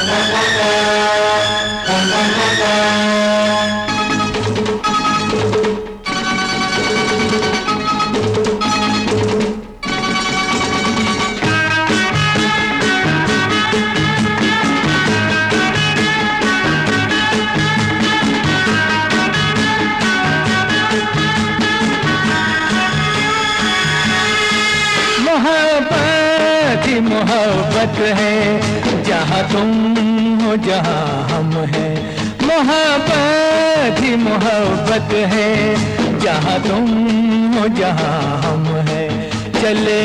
मोहब्बत ही मोहब्बत है, जहाँ तुम हो जहाँ हम हैं। मोहब्बत ही मोहब्बत है, जहाँ तुम हो जहाँ हम हैं। चले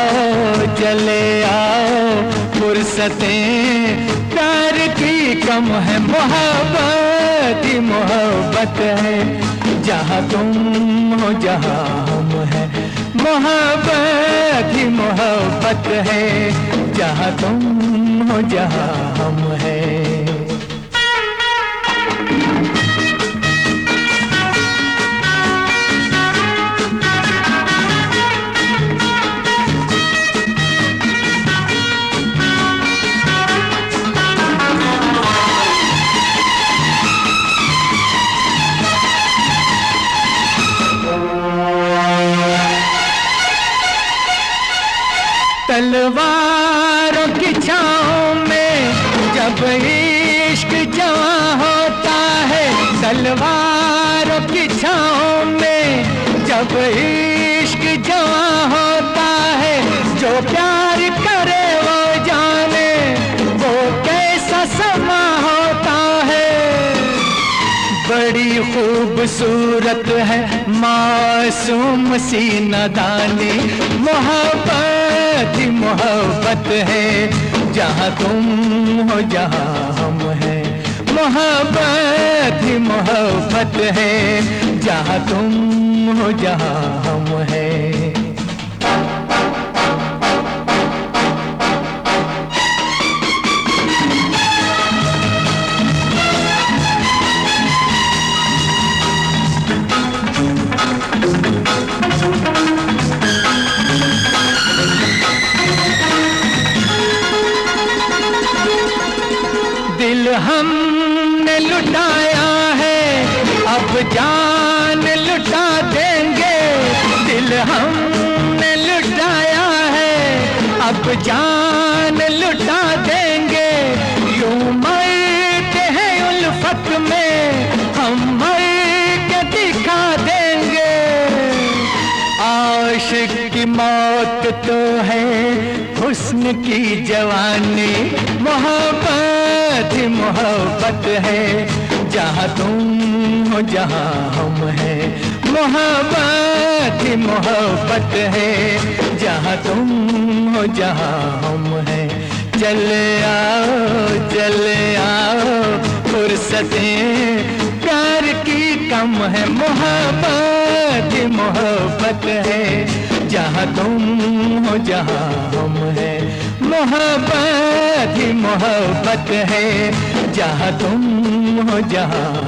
आओ फुर्सतें प्यार की कम है। मोहब्बत ही मोहब्बत है, जहाँ तुम हो जहाँ हम हैं। मोहब्बत ही मोहब्बत है, जहाँ तुम हो जहाँ हम हैं। तलवारों की छाँव में जब इश्क जवां होता है। तलवारों की छाँव में जब इश्क जवां होता है। जो प्यार करे वो जाने वो कैसा समा होता है। बड़ी खूबसूरत है मासूम सी नादानी। मोहब्बत ही मोहब्बत है, जहाँ तुम हो जहाँ हम हैं। मोहब्बत ही मोहब्बत है, जहाँ तुम हो जहाँ हम हैं। दिल हमने लुटाया है, अब जान लुटा देंगे। दिल हमने लुटाया है, अब जान लुटा देंगे। यूं मरते हैं उल्फत में, हम मर के दिखा देंगे। आशिक की मौत तो है हुस्न की जवानी। मोहब्बत ही मोहब्बत है, जहाँ तुम हो जहाँ हम हैं। मोहब्बत ही मोहब्बत है, जहाँ तुम हो जहाँ हम हैं। चले आओ फुर्सतें प्यार की कम है। मोहब्बत ही मोहब्बत है, जहाँ तुम हो जहाँ हम हैं। मोहब्बत ही मोहब्बत है, जहाँ तुम हो जहाँ